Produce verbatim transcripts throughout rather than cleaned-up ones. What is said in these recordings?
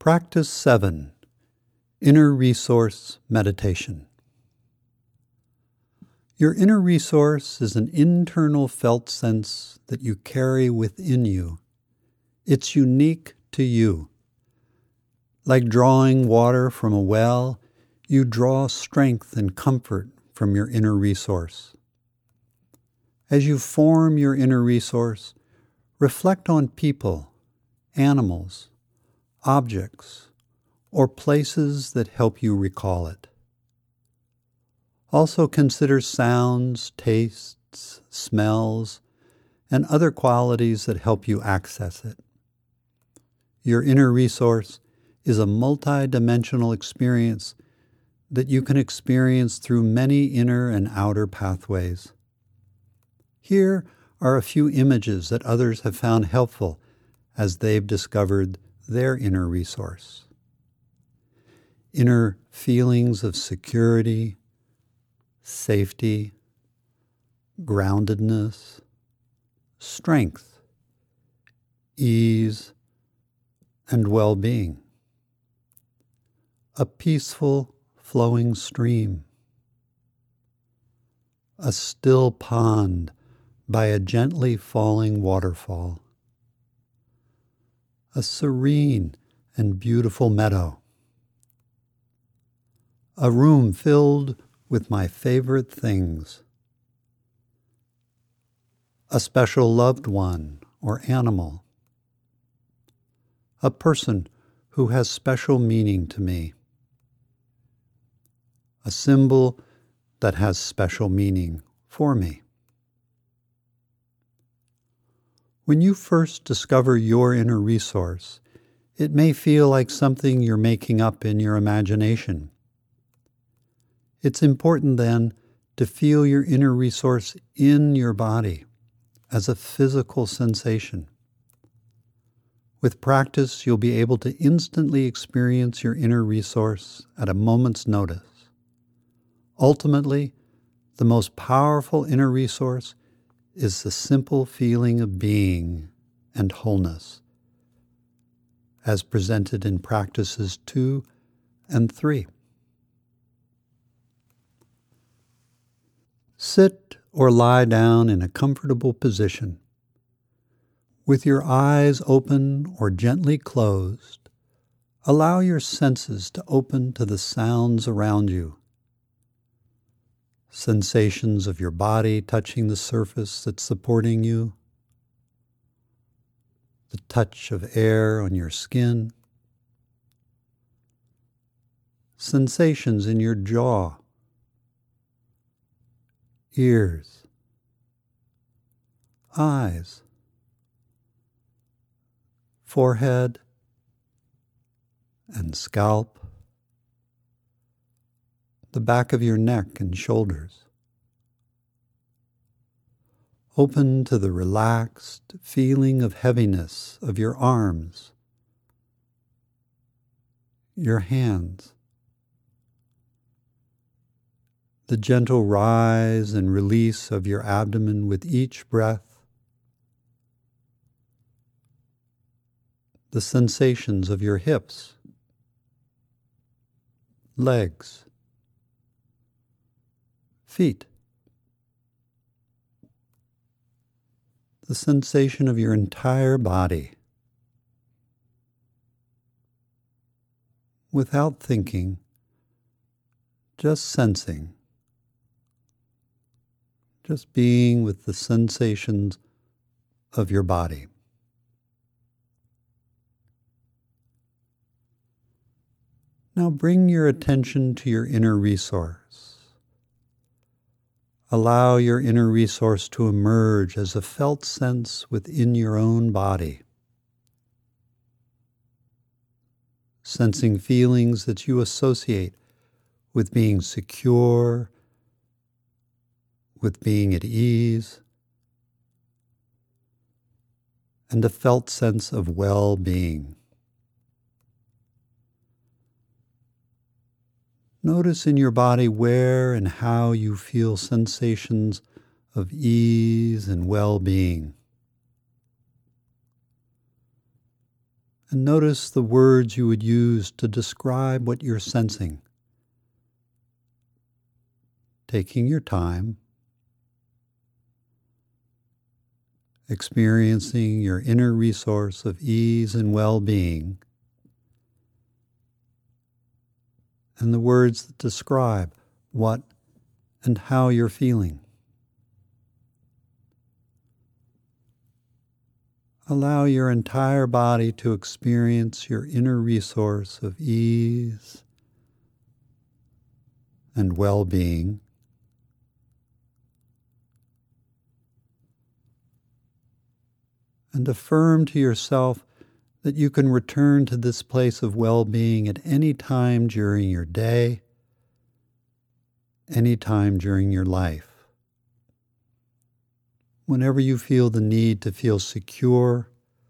Practice seven, Inner Resource Meditation. Your inner resource is an internal felt sense that you carry within you. It's unique to you. Like drawing water from a well, you draw strength and comfort from your inner resource. As you form your inner resource, reflect on people, animals, objects, or places that help you recall it. Also consider sounds, tastes, smells, and other qualities that help you access it. Your inner resource is a multi-dimensional experience that you can experience through many inner and outer pathways. Here are a few images that others have found helpful as they've discovered their inner resource. Inner feelings of security, safety, groundedness, strength, ease, and well-being. A peaceful, flowing stream. A still pond by a gently falling waterfall. A serene and beautiful meadow. A room filled with my favorite things. A special loved one or animal. A person who has special meaning to me. A symbol that has special meaning for me. When you first discover your inner resource, it may feel like something you're making up in your imagination. It's important then to feel your inner resource in your body as a physical sensation. With practice, you'll be able to instantly experience your inner resource at a moment's notice. Ultimately, the most powerful inner resource is the simple feeling of being and wholeness, as presented in practices two and three. Sit or lie down in a comfortable position. With your eyes open or gently closed, allow your senses to open to the sounds around you. Sensations of your body touching the surface that's supporting you, the touch of air on your skin, sensations in your jaw, ears, eyes, forehead, and scalp, the back of your neck and shoulders. Open to the relaxed feeling of heaviness of your arms, your hands, the gentle rise and release of your abdomen with each breath, the sensations of your hips, legs, feet, the sensation of your entire body. Without thinking, just sensing, just being with the sensations of your body. Now bring your attention to your inner resource. Allow your inner resource to emerge as a felt sense within your own body. Sensing feelings that you associate with being secure, with being at ease, and a felt sense of well-being. Notice in your body where and how you feel sensations of ease and well-being. and notice the words you would use to describe what you're sensing. Taking your time, experiencing your inner resource of ease and well-being, and the words that describe what and how you're feeling. Allow your entire body to experience your inner resource of ease and well-being. And affirm to yourself that you can return to this place of well-being at any time during your day, any time during your life. Whenever you feel the need to feel secure,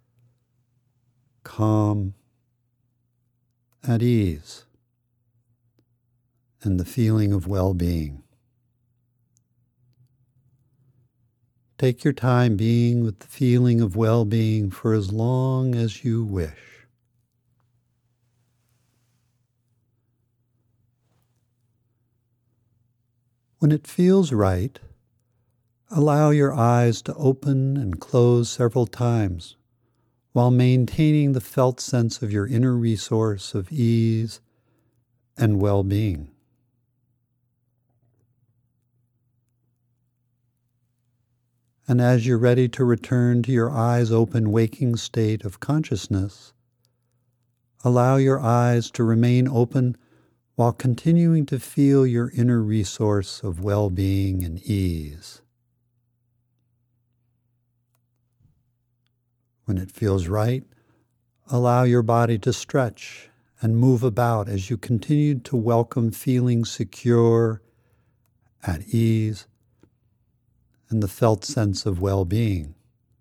calm, at ease, and the feeling of well-being. Take your time being with the feeling of well-being for as long as you wish. When it feels right, allow your eyes to open and close several times while maintaining the felt sense of your inner resource of ease and well-being. And as you're ready to return to your eyes open waking state of consciousness, allow your eyes to remain open while continuing to feel your inner resource of well-being and ease. When it feels right, allow your body to stretch and move about as you continue to welcome feeling secure, at ease, and the felt sense of well-being.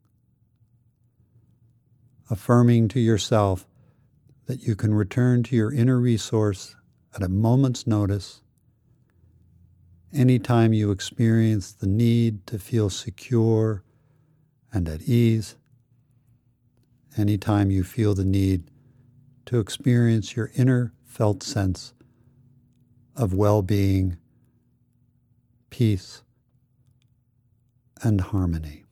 Affirming to yourself that you can return to your inner resource at a moment's notice anytime you experience the need to feel secure and at ease, anytime you feel the need to experience your inner felt sense of well-being, peace, and harmony.